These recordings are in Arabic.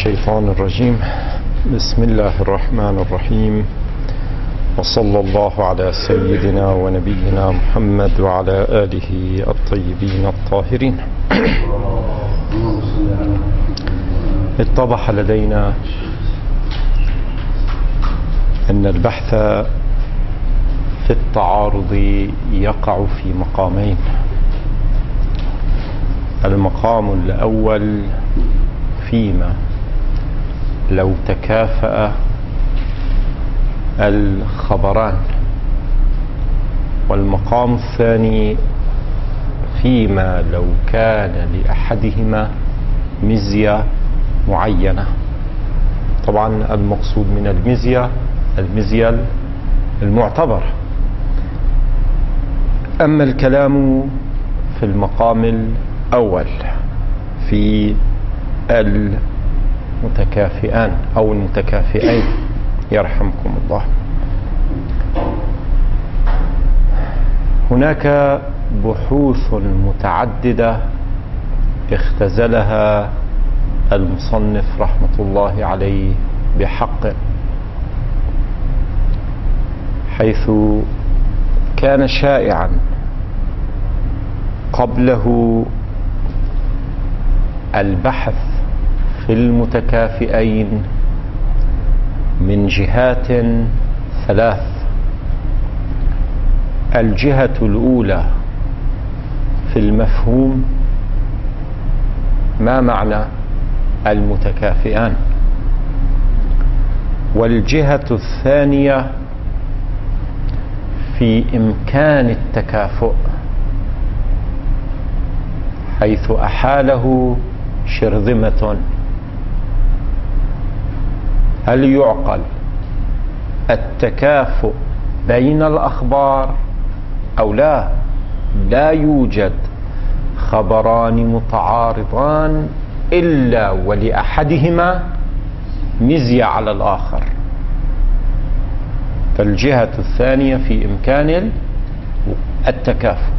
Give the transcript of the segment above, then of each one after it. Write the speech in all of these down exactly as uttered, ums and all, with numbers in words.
الشيطان الرجيم. بسم الله الرحمن الرحيم، وصلى الله على سيدنا ونبينا محمد وعلى آله الطيبين الطاهرين. اتضح لدينا أن البحث في التعارض يقع في مقامين. المقام الأول فيما لو تكافأ الخبران، والمقام الثاني فيما لو كان لأحدهما مزية معينة. طبعا المقصود من المزية المزية المعتبرة. أما الكلام في المقام الأول في المتكافئان أو المتكافئين يرحمكم الله، هناك بحوث متعددة اختزلها المصنف رحمة الله عليه بحق، حيث كان شائعا قبله البحث في المتكافئين من جهات ثلاث. الجهة الأولى في المفهوم، ما معنى المتكافئان؟ والجهة الثانية في إمكان التكافؤ، حيث أحاله شرذمة. هل يعقل التكافؤ بين الأخبار أو لا؟ لا يوجد خبران متعارضان إلا ولأحدهما مزية على الآخر. فالجهة الثانية في إمكان التكافؤ.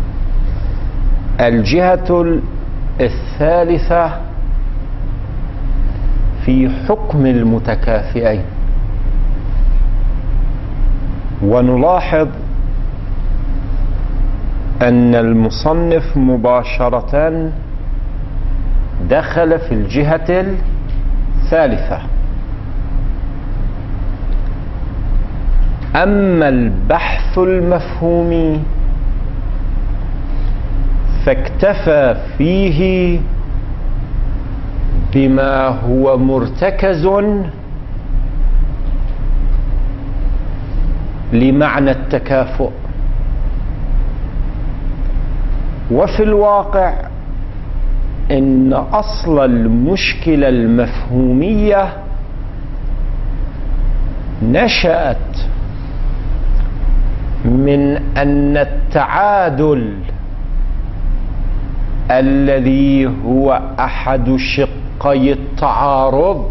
الجهة الثالثة في حكم المتكافئين. ونلاحظ أن المصنف مباشرة دخل في الجهة الثالثة. أما البحث المفهومي فاكتفى فيه بما هو مرتكز لمعنى التكافؤ. وفي الواقع إن أصل المشكلة المفهومية نشأت من أن التعادل الذي هو أحد شقي التعارض،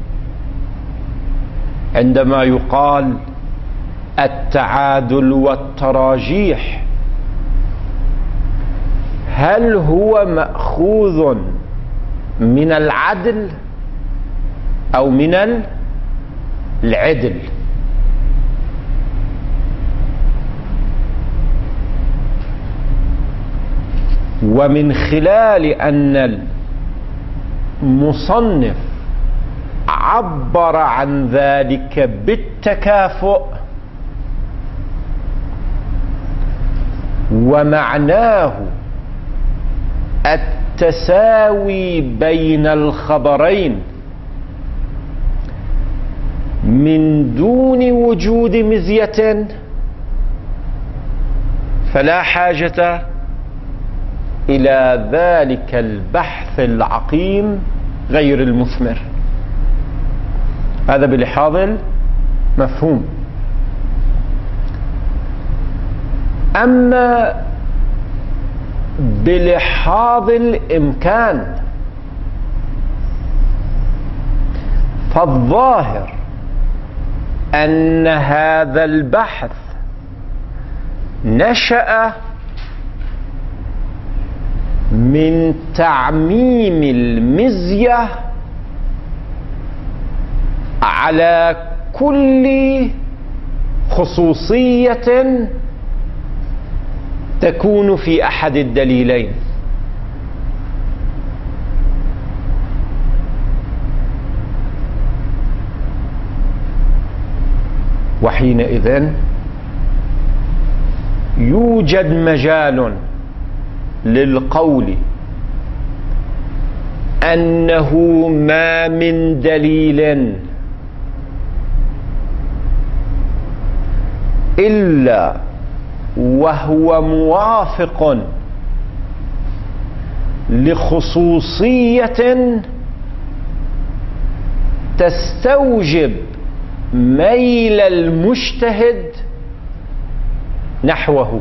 عندما يقال التعادل والتراجيح، هل هو مأخوذ من العدل أو من العدل؟ ومن خلال أن المصنف عبر عن ذلك بالتكافؤ، ومعناه التساوي بين الخبرين من دون وجود مزية، فلا حاجة إلى ذلك البحث العقيم غير المثمر. هذا بلحاظ المفهوم. أما بلحاظ الإمكان فالظاهر أن هذا البحث نشأ من تعميم المزية على كل خصوصية تكون في أحد الدليلين. وحينئذ يوجد مجال للقول أنه ما من دليل إلا وهو موافق لخصوصية تستوجب ميل المجتهد نحوه.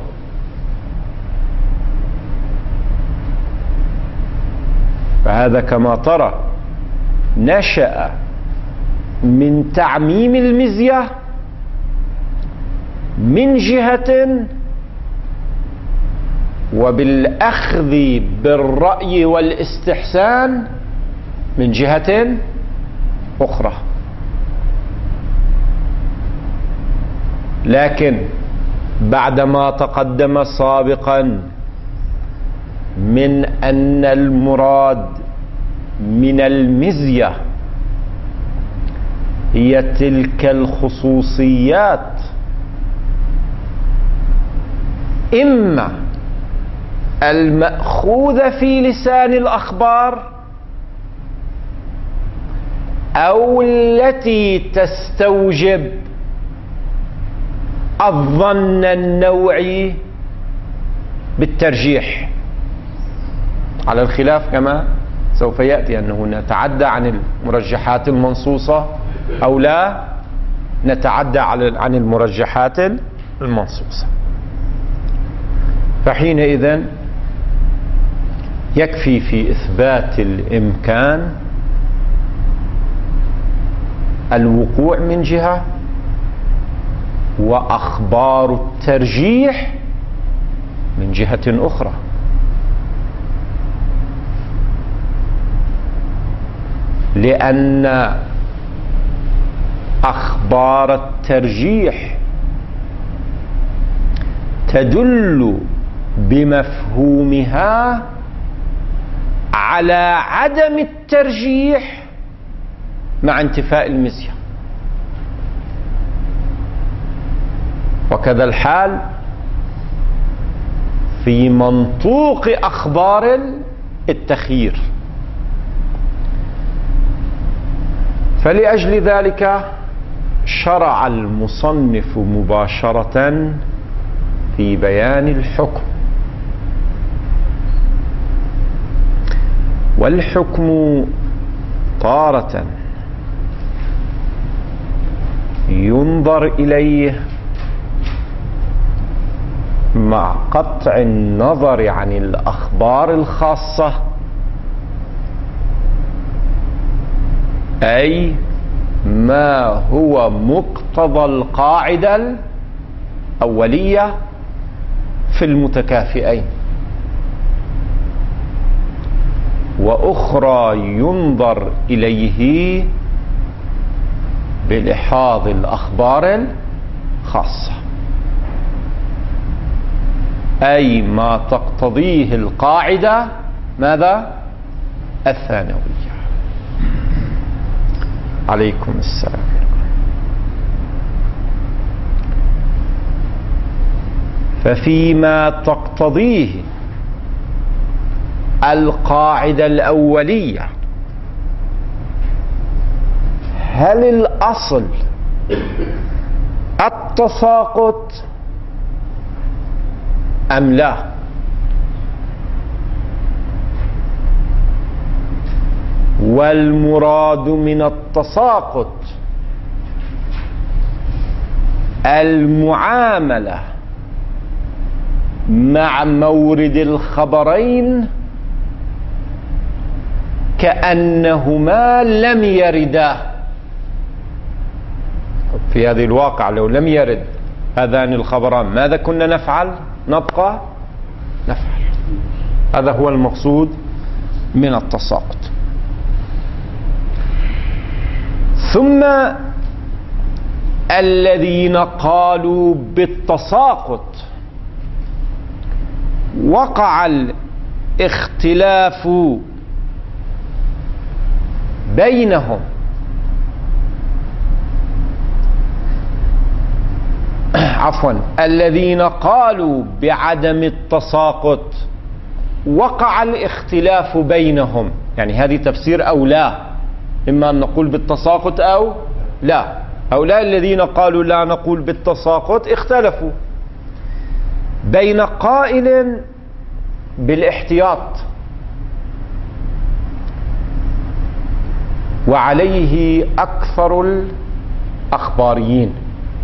فهذا كما ترى نشأ من تعميم المزية من جهة، وبالأخذ بالرأي والاستحسان من جهة أخرى. لكن بعدما تقدم سابقا من أن المراد من المزية هي تلك الخصوصيات إما المأخوذة في لسان الأخبار أو التي تستوجب الظن النوعي بالترجيح، على الخلاف كما سوف يأتي أنه نتعدى عن المرجحات المنصوصة أو لا نتعدى عن المرجحات المنصوصة. فحينئذ يكفي في إثبات الإمكان الوقوع من جهة، وأخبار الترجيح من جهة أخرى. لأن أخبار الترجيح تدل بمفهومها على عدم الترجيح مع انتفاء المزية، وكذا الحال في منطوق أخبار التخيير. فلأجل ذلك شرع المصنف مباشرة في بيان الحكم. والحكم تارة ينظر إليه مع قطع النظر عن الأخبار الخاصة، أي ما هو مقتضى القاعدة الأولية في المتكافئين، وأخرى ينظر إليه بلحاظ الأخبار الخاصة، أي ما تقتضيه القاعدة ماذا؟ الثانوية. عليكم السلام. ففيما تقتضيه القاعدة الأولية، هل الأصل التساقط أم لا؟ والمراد من التساقط المعاملة مع مورد الخبرين كأنهما لم يردا. في هذه الواقع لو لم يرد هذان الخبران ماذا كنا نفعل؟ نبقى نفعل. هذا هو المقصود من التساقط. ثم الذين قالوا بالتساقط وقع الاختلاف بينهم، عفوا الذين قالوا بعدم التساقط وقع الاختلاف بينهم، يعني هذه تفسير أو لا، إما أن نقول بالتساقط أو لا. هؤلاء الذين قالوا لا نقول بالتساقط اختلفوا بين قائل بالاحتياط وعليه أكثر الأخباريين،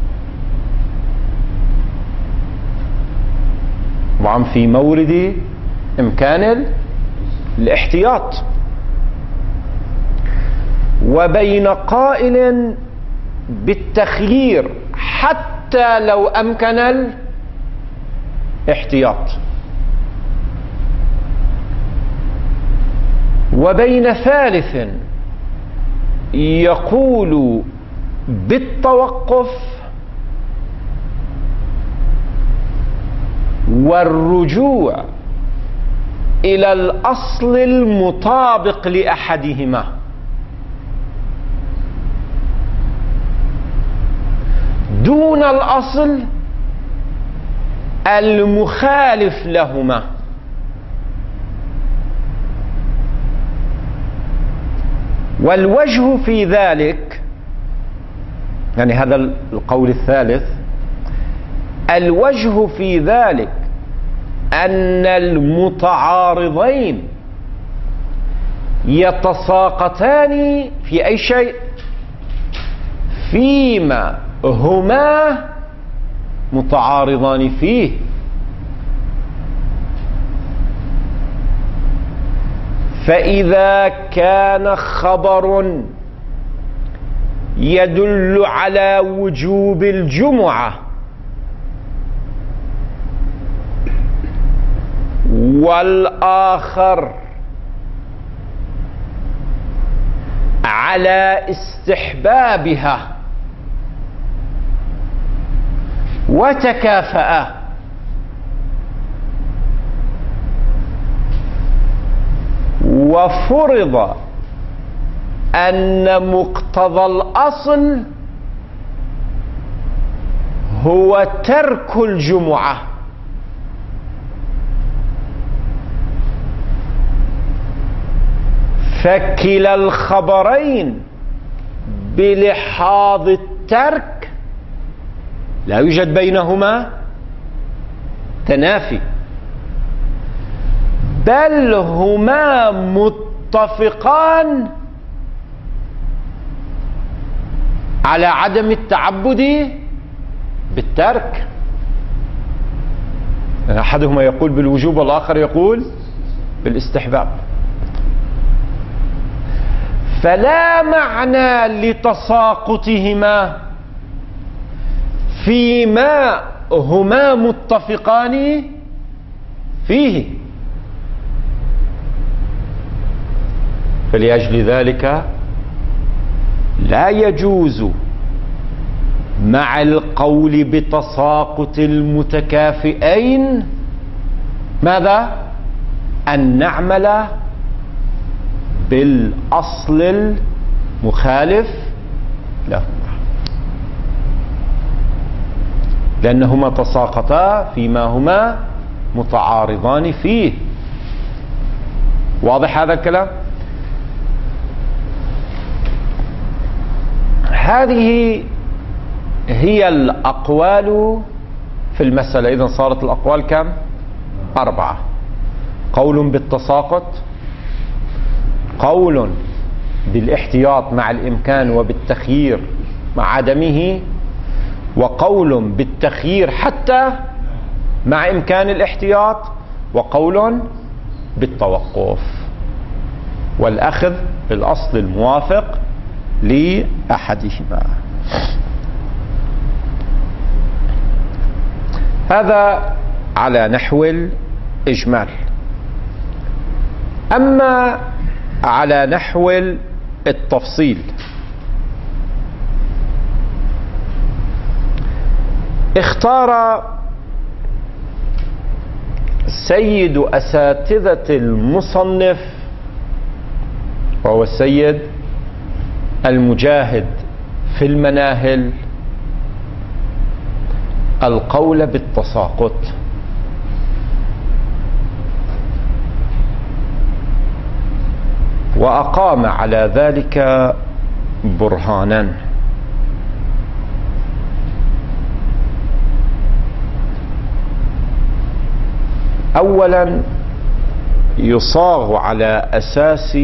طبعا في مورد إمكان الاحتياط، وبين قائل بالتخيير حتى لو أمكن الاحتياط، وبين ثالث يقول بالتوقف والرجوع إلى الأصل المطابق لأحدهما، دون الأصل المخالف لهما. والوجه في ذلك، يعني هذا القول الثالث، الوجه في ذلك أن المتعارضين يتساقطان في أي شيء فيما هما متعارضان فيه، فإذا كان خبر يدل على وجوب الجمعة والآخر على استحبابها وتكافأ، وفرض أن مقتضى الأصل هو ترك الجمعة، فكلا الخبرين بلحاظ الترك لا يوجد بينهما تنافي، بل هما متفقان على عدم التعبد بالترك، أحدهما يقول بالوجوب والآخر يقول بالاستحباب، فلا معنى لتساقطهما فيما هما متفقان فيه. فلأجل ذلك لا يجوز مع القول بتساقط المتكافئين ماذا؟ أن نعمل بالأصل المخالف له، لأنهما تساقطا فيما هما متعارضان فيه. واضح هذا الكلام؟ هذه هي الأقوال في المسألة. إذن صارت الأقوال كم؟ أربعة. قول بالتساقط، قول بالاحتياط مع الإمكان وبالتخيير مع عدمه، وقول بالتخيير حتى مع إمكان الاحتياط، وقول بالتوقف والأخذ بالأصل الموافق لأحدهما. هذا على نحو الإجمال. أما على نحو التفصيل اختار سيد أساتذة المصنف وهو السيد المجاهد في المناهل القول بالتساقط، وأقام على ذلك برهانا. أولا يصاغ على أساس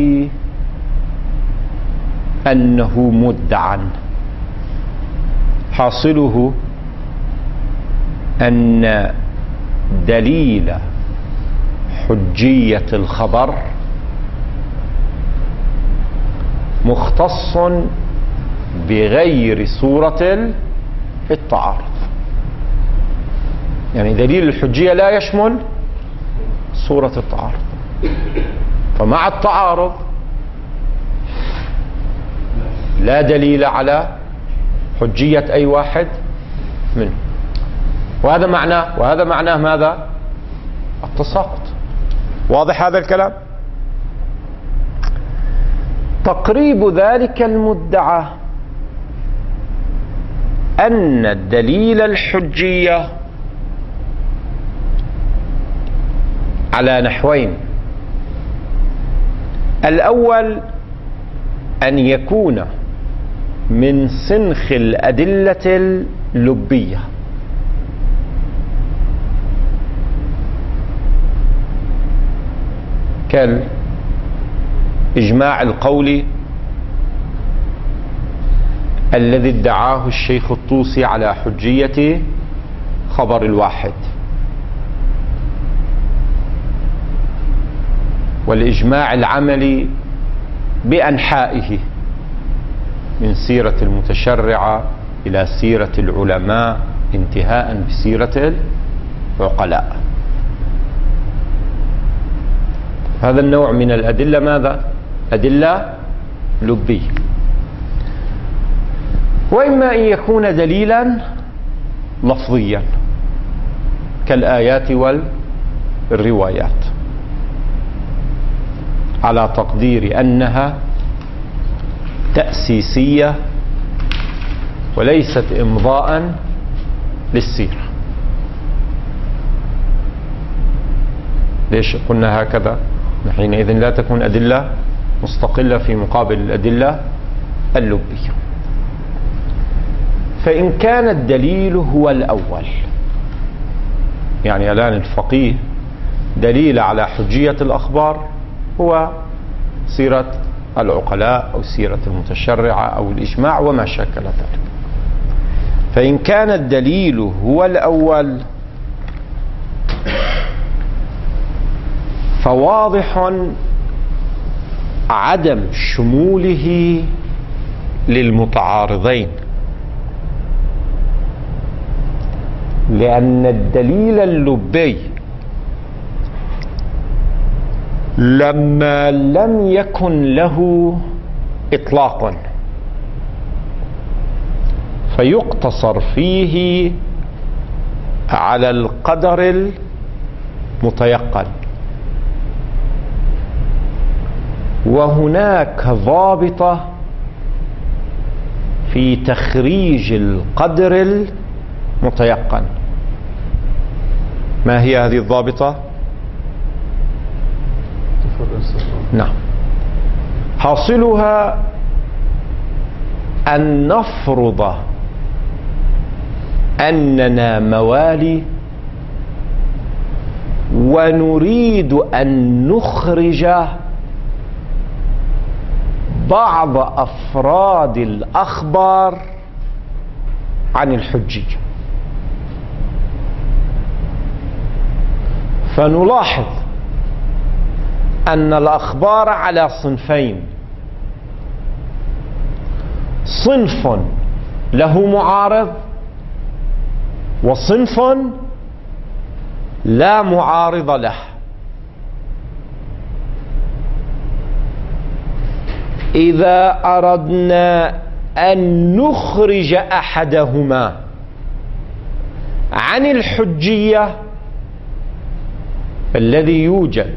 أنه مدعى، حاصله أن دليل حجية الخبر مختص بغير صورة التعارض، يعني دليل الحجية لا يشمل صورة التعارض، فمع التعارض لا دليل على حجية أي واحد منه، وهذا معناه وهذا معناه ماذا؟ التساقط. واضح هذا الكلام؟ تقريب ذلك المدعى أن الدليل الحجية على نحوين: الأول أن يكون من سنخ الأدلة اللبية، كالإجماع القولي الذي ادعاه الشيخ الطوسي على حجية خبر الواحد، والإجماع العملي بأنحائه من سيرة المتشرعة إلى سيرة العلماء انتهاء بسيرة العقلاء. هذا النوع من الأدلة ماذا؟ أدلة لبية. وإما أن يكون دليلا لفظيا كالآيات والروايات، على تقدير أنها تأسيسية وليست إمضاء للسيرة. ليش قلنا هكذا؟ حينئذ لا تكون أدلة مستقلة في مقابل الأدلة اللبية. فإن كان الدليل هو الأول، يعني الآن الفقيه دليل على حجية الأخبار هو سيرة العقلاء أو سيرة المتشرعة أو الإجماع وما شاكل ذلك. فإن كان الدليل هو الأول فواضح عدم شموله للمتعارضين، لأن الدليل اللبي لما لم يكن له إطلاق فيقتصر فيه على القدر المتيقن، وهناك ضابطة في تخريج القدر المتيقن. ما هي هذه الضابطة؟ نعم، حاصلها أن نفرض أننا موالي ونريد أن نخرج بعض أفراد الأخبار عن الحجية، فنلاحظ أن الأخبار على صنفين: صنف له معارض، وصنف لا معارض له. إذا أردنا أن نخرج أحدهما عن الحجية الذي يوجد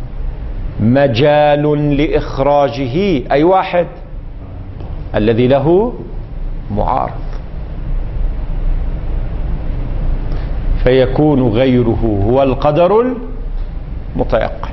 مجال لإخراجه أي واحد الذي له معارض، فيكون غيره هو القدر المتيقن.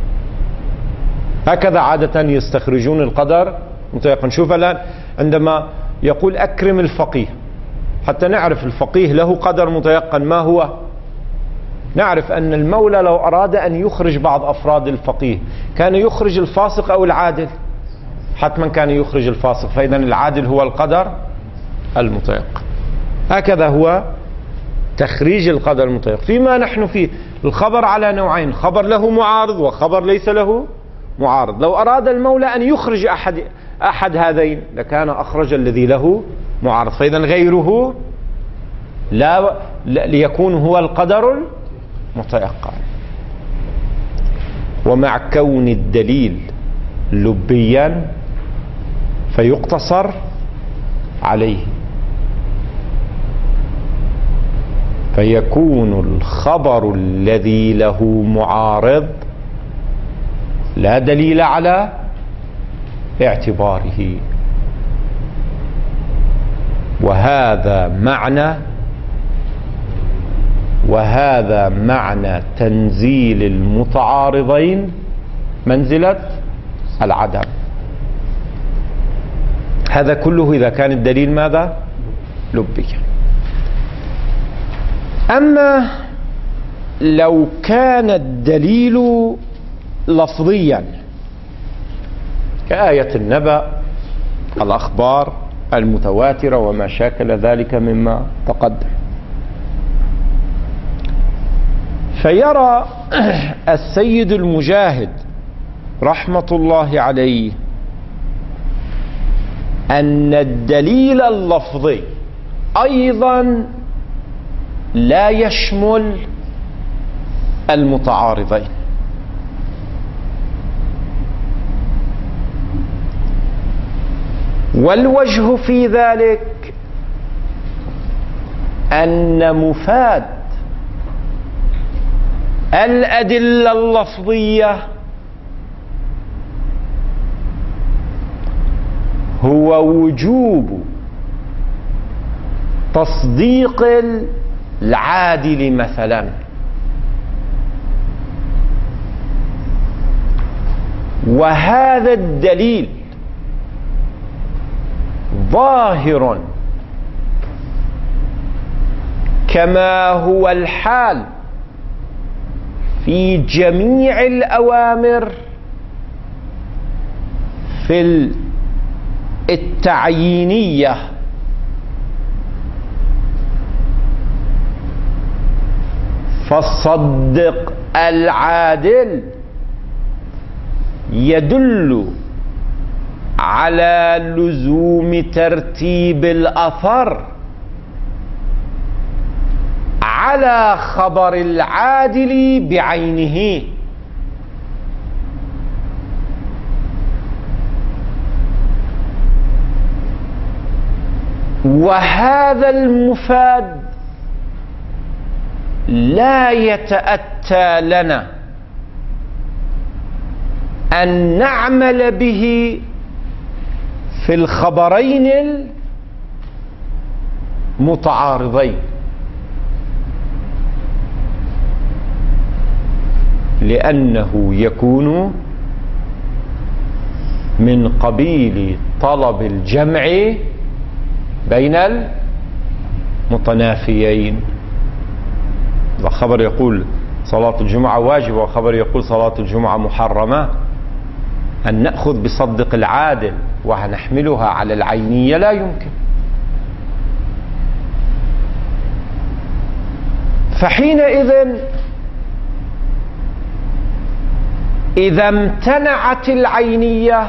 هكذا عادة يستخرجون القدر المتيقن. شوف الآن عندما يقول أكرم الفقيه، حتى نعرف الفقيه له قدر متيقن ما هو؟ نعرف أن المولى لو أراد أن يخرج بعض أفراد الفقيه كان يخرج الفاسق أو العادل، حتما كان يخرج الفاسق، فإذا العادل هو القدر المتيقن. هكذا هو تخريج القدر المتيقن. فيما نحن فيه الخبر على نوعين، خبر له معارض وخبر ليس له معارض. لو أراد المولى أن يخرج أحد أحد هذين لكان أخرج الذي له معارض، فإذا غيره لا ليكون هو القدر المتيقن. ومع كون الدليل لبيا فيقتصر عليه، فيكون الخبر الذي له معارض لا دليل على اعتباره. وهذا معنى وهذا معنى تنزيل المتعارضين منزلة العدم. هذا كله إذا كان الدليل ماذا؟ لبيا. أما لو كان الدليل لفظيا كآية النبأ، الأخبار المتواترة وما شاكل ذلك مما تقدم، فيرى السيد المجاهد رحمة الله عليه أن الدليل اللفظي أيضا لا يشمل المتعارضين، والوجه في ذلك أن مفاد الأدلة اللفظية هو وجوب تصديق العادل مثلا، وهذا الدليل ظاهر كما هو الحال في جميع الأوامر في التعيينية، فصدق العادل يدل على لزوم ترتيب الأثر على خبر العادل بعينه. وهذا المفاد لا يتأتى لنا أن نعمل به في الخبرين المتعارضين، لأنه يكون من قبيل طلب الجمع بين المتنافيين. الخبر يقول صلاة الجمعة واجبة وخبر يقول صلاة الجمعة محرمة، أن نأخذ بصدق العادل ونحملها على العينية لا يمكن. فحينئذ إذا امتنعت العينية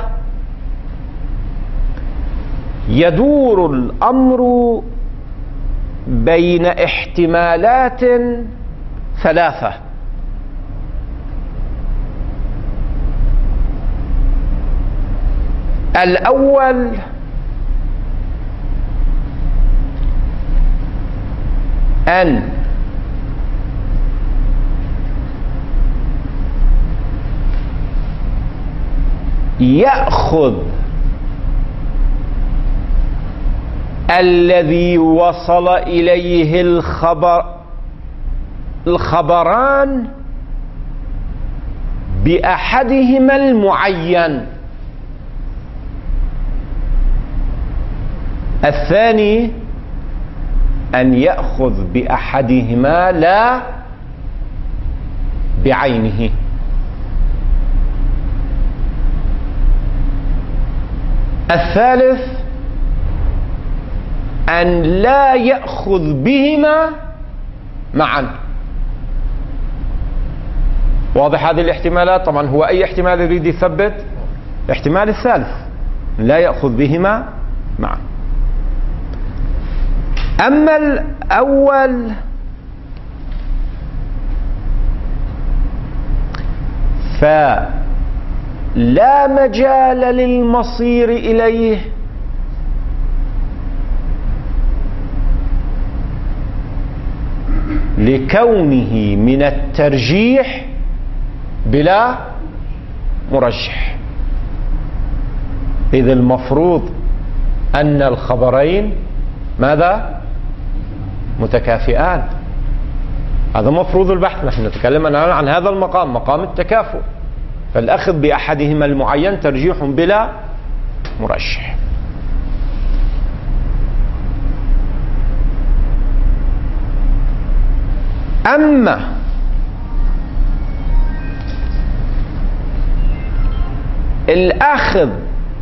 يدور الأمر بين احتمالات ثلاثة. الأول أن يأخذ الذي وصل إليه الخبر الخبران بأحدهما المعين. الثاني أن يأخذ بأحدهما لا بعينه. الثالث أن لا يأخذ بهما معا. واضح هذه الاحتمالات؟ طبعا هو أي احتمال يريد يثبت؟ الاحتمال الثالث لا يأخذ بهما معا. أما الأول فلا مجال للمصير إليه لكونه من الترجيح بلا مرجح، إذ المفروض أن الخبرين ماذا؟ متكافئان. هذا مفروض البحث. نحن نتكلم الآن عن هذا المقام، مقام التكافؤ، فالأخذ بأحدهما المعين ترجيح بلا مرجح. أما الأخذ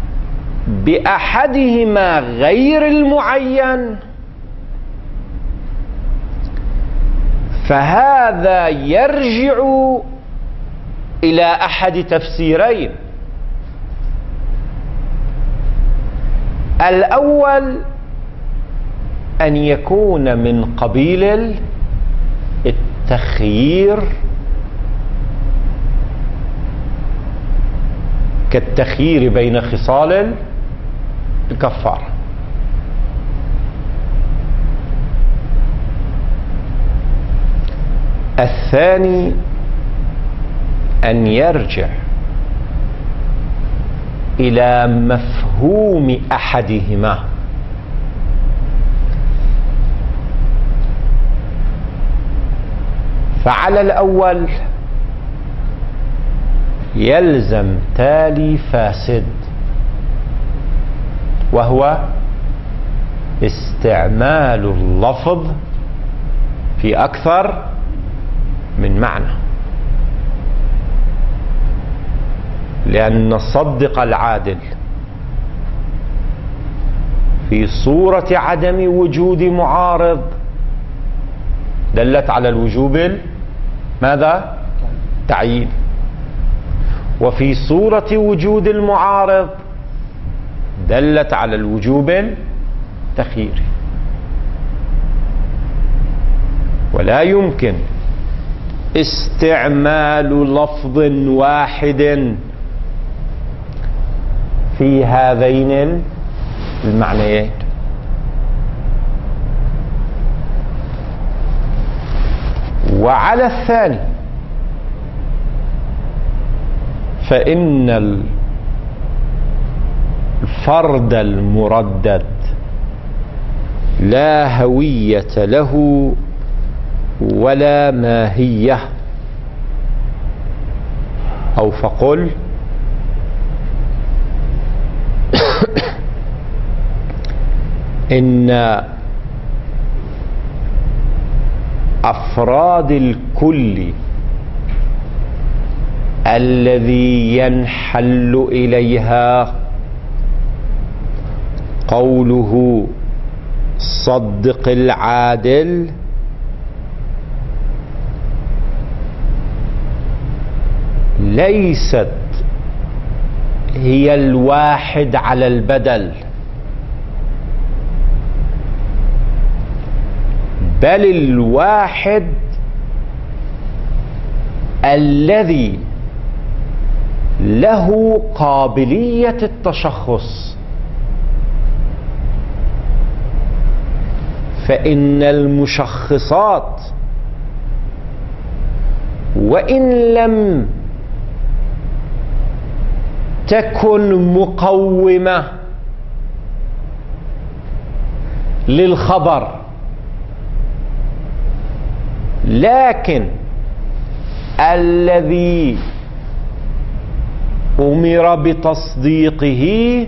بأحدهما غير المعين فهذا يرجع إلى أحد تفسيرين. الأول أن يكون من قبيل التخيير كالتخيير بين خصال الكفارة. الثاني أن يرجع إلى مفهوم أحدهما، فعلى الأول يلزم تالي فاسد، وهو استعمال اللفظ في أكثر من معنى، لأن صدق العادل في صورة عدم وجود معارض دلت على الوجوب ماذا؟ تعيين، وفي صورة وجود المعارض دلت على الوجوب التخيير. ولا يمكن استعمال لفظ واحد في هذين المعنيين. وعلى الثاني فإن الفرد المردد لا هوية له ولا ماهية، أو فقل إن أفراد الكل الذي ينحل إليها قوله صدق العادل ليست هي الواحد على البدل، بل الواحد الذي له قابلية التشخص. فإن المشخصات وإن لم تكن مقومة للخبر، لكن الذي أمر بتصديقه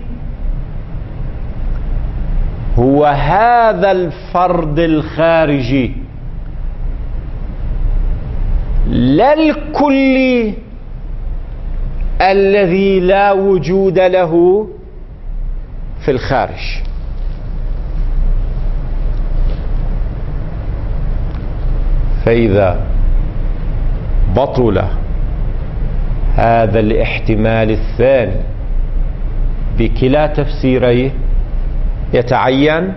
هو هذا الفرد الخارجي، لا الكل الذي لا وجود له في الخارج. فإذا بطل هذا الاحتمال الثاني بكلا تفسيريه يتعين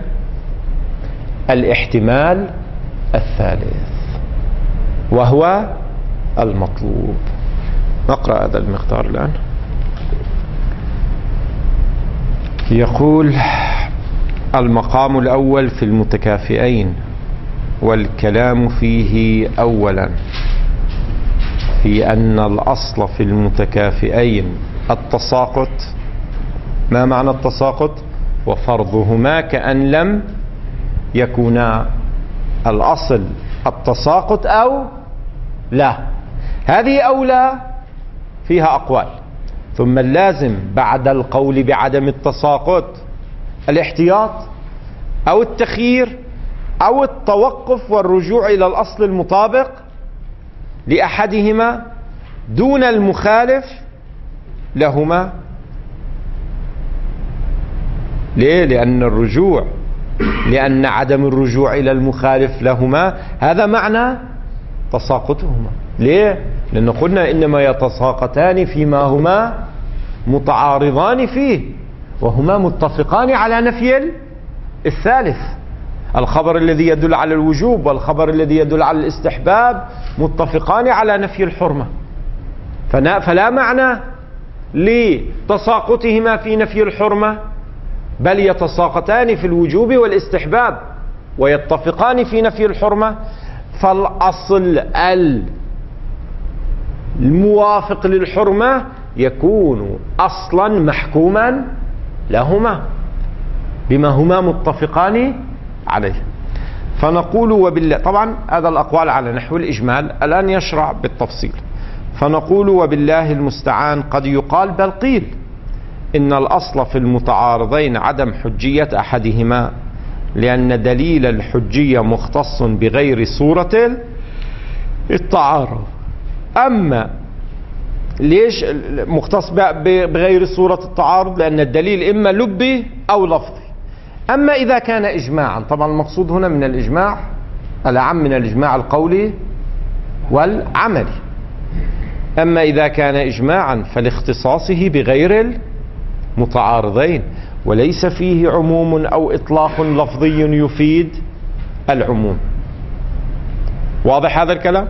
الاحتمال الثالث وهو المطلوب. نقرأ هذا المقدار الآن. يقول: المقام الأول في المتكافئين والكلام فيه أولا في أن الأصل في المتكافئين التساقط. ما معنى التساقط؟ وفرضهما كأن لم يكونا. الأصل التساقط أو لا. هذه أولى فيها أقوال، ثم اللازم بعد القول بعدم التساقط الاحتياط أو التخيير أو التوقف والرجوع إلى الأصل المطابق لأحدهما دون المخالف لهما. ليه؟ لأن الرجوع لأن عدم الرجوع إلى المخالف لهما هذا معنى تساقطهما. ليه؟ لأن قلنا إنما يتساقطان فيما هما متعارضان فيه وهما متفقان على نفي الثالث. الخبر الذي يدل على الوجوب والخبر الذي يدل على الاستحباب متفقان على نفي الحرمة، فلا معنى لتساقطهما في نفي الحرمة، بل يتساقطان في الوجوب والاستحباب ويتفقان في نفي الحرمة. فالأصل الموافق للحرمة يكون أصلا محكوما لهما بما هما متفقان عليه. فنقول وبالله، طبعا هذا الأقوال على نحو الإجمال، الآن يشرع بالتفصيل. فنقول وبالله المستعان قد يقال بل قيل إن الأصل في المتعارضين عدم حجية أحدهما، لأن دليل الحجية مختص بغير صورة التعارض. أما ليش مختص بغير صورة التعارض؟ لأن الدليل إما لبي أو لفظي. أما إذا كان إجماعا، طبعا المقصود هنا من الإجماع الأعم من الإجماع القولي والعملي. أما إذا كان إجماعا فلاختصاصه بغير المتعارضين وليس فيه عموم أو إطلاق لفظي يفيد العموم. واضح هذا الكلام؟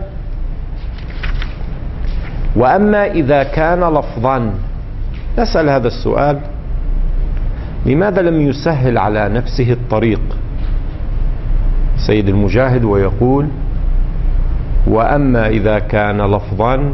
وأما إذا كان لفظا، نسأل هذا السؤال: لماذا لم يسهل على نفسه الطريق سيد المجاهد ويقول: وأما إذا كان لفظا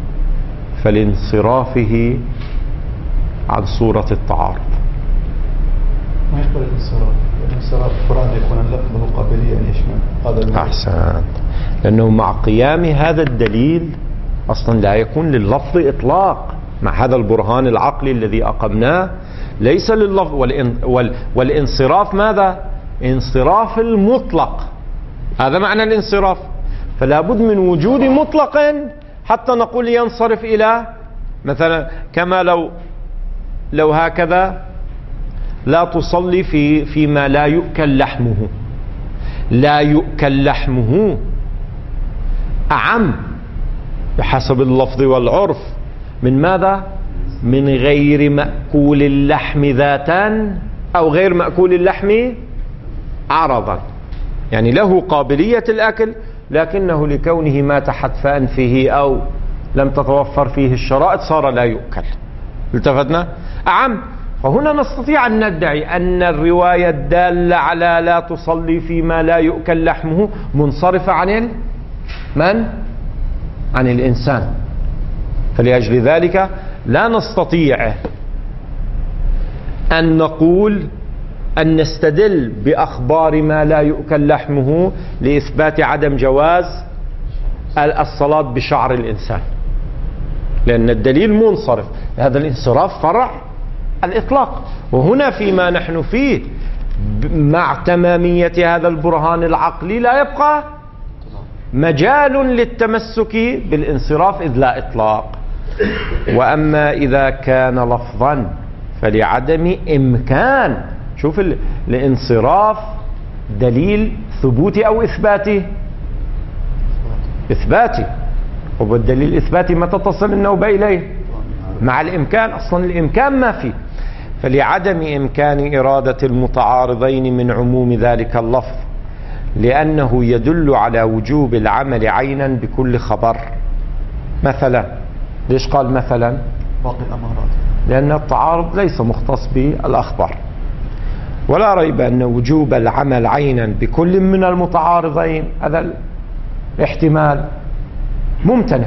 فلانصرافه عن صورة التعارض؟ ما يقبل الانصراف، الانصراف فراد يكون اللفظ له قابلية أن يشمل هذا. أحسن، لأنه مع قيام هذا الدليل أصلا لا يكون لللفظ إطلاق. مع هذا البرهان العقلي الذي أقمناه ليس لللفظ والانصراف ماذا؟ انصراف المطلق، هذا معنى الانصراف. فلا بد من وجود مطلق حتى نقول ينصرف إلى، مثلا كما لو لو هكذا: لا تصلي في فيما لا يؤكل لحمه. لا يؤكل لحمه أعم بحسب اللفظ والعرف من ماذا؟ من غير مأكول اللحم ذاتا أو غير مأكول اللحم عرضا، يعني له قابلية الأكل لكنه لكونه مات حتف أنفه أو لم تتوفر فيه الشرائط صار لا يؤكل. التفتنا؟ أعم. فهنا نستطيع أن ندعي أن الرواية الدالة على لا تصلي فيما لا يؤكل لحمه منصرفة عن ال... من؟ عن الإنسان. فلأجل ذلك لا نستطيع أن نقول أن نستدل بأخبار ما لا يؤكل لحمه لإثبات عدم جواز الصلاة بشعر الإنسان، لأن الدليل منصرف. هذا الانصراف فرع الإطلاق. وهنا فيما نحن فيه مع تمامية هذا البرهان العقلي لا يبقى مجال للتمسك بالانصراف إذ لا إطلاق. وأما إذا كان لفظا فلعدم إمكان. شوف الانصراف دليل ثبوتي أو إثباتي؟ إثباتي. وبالدليل إثباتي متى تصل النوبة إليه؟ مع الإمكان. أصلا الإمكان ما فيه. فلعدم إمكان إرادة المتعارضين من عموم ذلك اللفظ، لأنه يدل على وجوب العمل عينا بكل خبر. مثلا، ليش قال مثلا؟ باقي الأمارات، لأن التعارض ليس مختص بالأخبار. ولا ريب أن وجوب العمل عينا بكل من المتعارضين هذا الاحتمال ممتنع.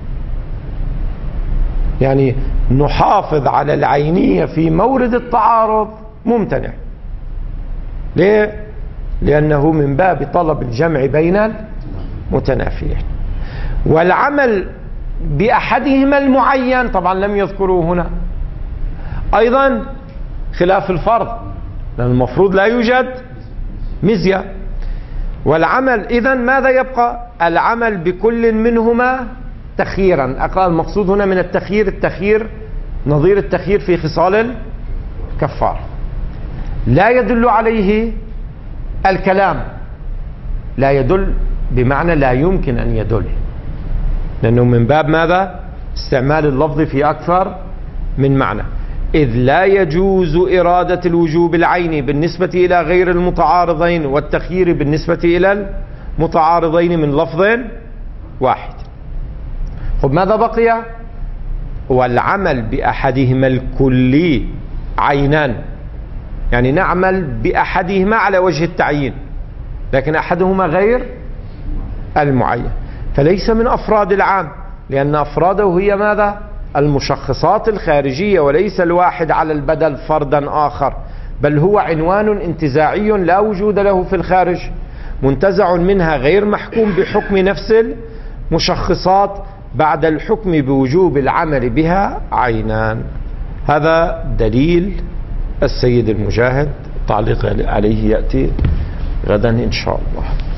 يعني نحافظ على العينية في مورد التعارض ممتنع. ليه؟ لأنه من باب طلب الجمع بين المتنافيين. والعمل بأحدهما المعين طبعا لم يذكروه هنا، أيضا خلاف الفرض، لأن المفروض لا يوجد مزية. والعمل إذن ماذا يبقى؟ العمل بكل منهما تخييرا. أقرأ المقصود هنا من التخيير التخيير نظير التخيير في خصال الكفار. لا يدل عليه الكلام، لا يدل بمعنى لا يمكن أن يدل، لأنه من باب ماذا؟ استعمال اللفظ في أكثر من معنى. إذ لا يجوز إرادة الوجوب العيني بالنسبة إلى غير المتعارضين والتخيير بالنسبة إلى المتعارضين من لفظ واحد. خب ماذا بقي؟ والعمل بأحدهما الكلي عينان، يعني نعمل بأحدهما على وجه التعيين، لكن أحدهما غير المعين، فليس من أفراد العام، لأن أفراده هي ماذا؟ المشخصات الخارجية، وليس الواحد على البدل فردا آخر، بل هو عنوان انتزاعي لا وجود له في الخارج، منتزع منها غير محكوم بحكم نفس المشخصات بعد الحكم بوجوب العمل بها عينان. هذا دليل السيد المجاهد، التعليق عليه يأتي غدا إن شاء الله.